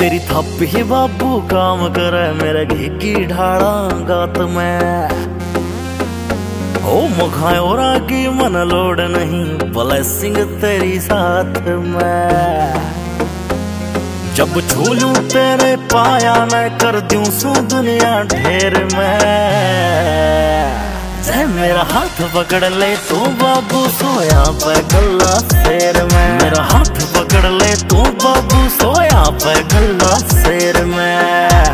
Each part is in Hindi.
तेरी थप्पी बाबू काम करे मेरे घी ढाड़ा गात में। ओ मुखाए और आगे मन लोड नहीं ब्लेसिंग तेरी साथ में। जब छू लूं तेरे पाया मैं कर दूं सू दुनिया ढेर में। जय मेरा हाथ पकड़ ले तू बाबू सोया पे गल्ला शेर में। मेरा हाथ पकड़ ले तू बाबू सोया पे गल्ला शेर में।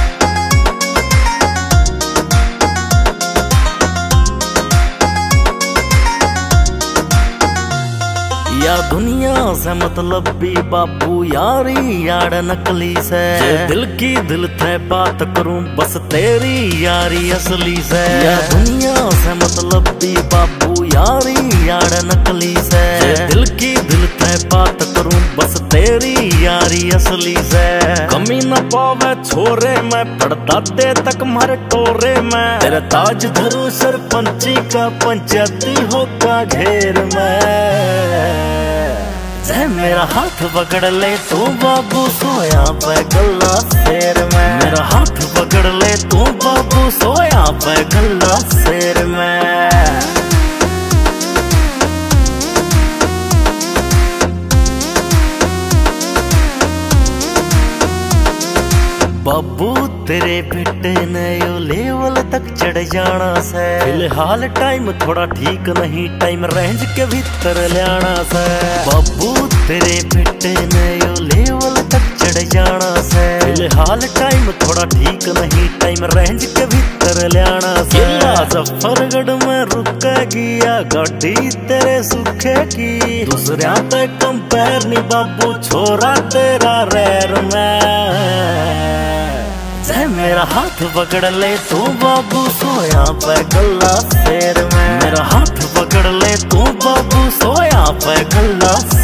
या दुनिया से मतलब भी बाबू यारी यार नकली से। दिल की दिल थे बात करूं बस तेरी यारी असली से। या दुनिया से मतलब भी बाबू यारी यार नकली से। दिल की दिल थे बात करूं बस तेरी यारी असली से। कमी न पावे छोरे मैं पड़ता दे तक मारे टोरे में। तेरे ताज धरू सरपंची का पंचायती होगा घेर में। जय मेरा हाथ पकड़ ले तू बाबू सोया पे गल्ला शेर में। मेरा हाथ पकड़ ले तू बाबू सोया पे गल्ला शेर में। बाबू तेरे बेटे ने यो लेवल तक चढ़ जाना से। फिलहाल टाइम थोड़ा ठीक नहीं टाइम रेंज के भीतर लेना से। बाबू तेरे बेटे ने यो लेवल तक चढ़ जाना से। फिलहाल टाइम थोड़ा ठीक नहीं टाइम रेंज के भीतर लेना से। मुजफ्फरगढ़ में रुकेगी या गाड़ी तेरे सुखे की। दूसरा पे कंपेयर नहीं बाबू छोरा तेरा रैर में। जय मेरा हाथ पकड़ ले तू बाबू सोया पे गल्ला शेर में। मेरा हाथ पकड़ ले तू बाबू सोया पे गल्ला